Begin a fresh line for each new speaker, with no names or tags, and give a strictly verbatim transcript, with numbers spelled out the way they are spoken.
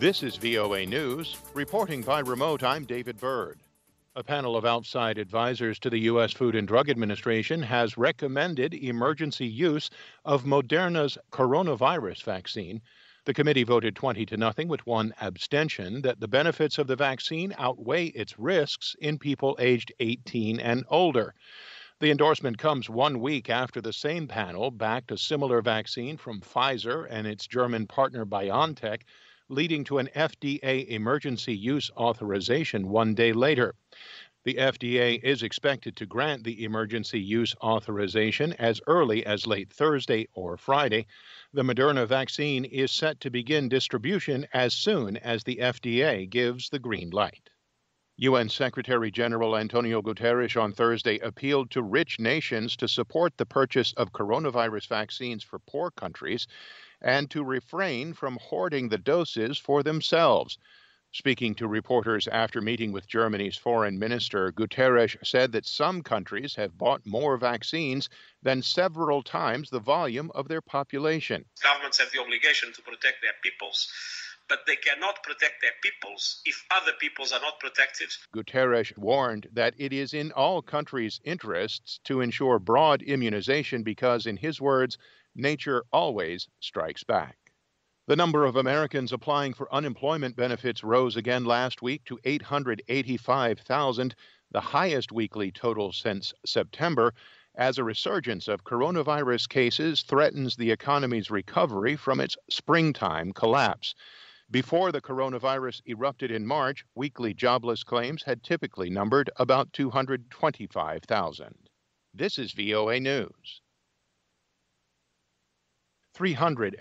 This is V O A News. Reporting by remote, I'm David Byrd. A panel of outside advisors to the U S Food and Drug Administration has recommended emergency use of Moderna's coronavirus vaccine. The committee voted twenty to nothing with one abstention that the benefits of the vaccine outweigh its risks in people aged eighteen and older. The endorsement comes one week after the same panel backed a similar vaccine from Pfizer and its German partner BioNTech, leading to an F D A emergency use authorization one day later. The F D A is expected to grant the emergency use authorization as early as late Thursday or Friday. The Moderna vaccine is set to begin distribution as soon as the F D A gives the green light. U N Secretary General Antonio Guterres on Thursday appealed to rich nations to support the purchase of coronavirus vaccines for poor countries and to refrain from hoarding the doses for themselves. Speaking to reporters after meeting with Germany's foreign minister, Guterres said that some countries have bought more vaccines than several times the volume of their population.
Governments have the obligation to protect their peoples, but they cannot protect their peoples if other peoples are not protected.
Guterres warned that it is in all countries' interests to ensure broad immunization because, in his words, nature always strikes back. The number of Americans applying for unemployment benefits rose again last week to eight hundred eighty-five thousand, the highest weekly total since September, as a resurgence of coronavirus cases threatens the economy's recovery from its springtime collapse. Before the coronavirus erupted in March, weekly jobless claims had typically numbered about two hundred twenty-five thousand. This is V O A News. three hundred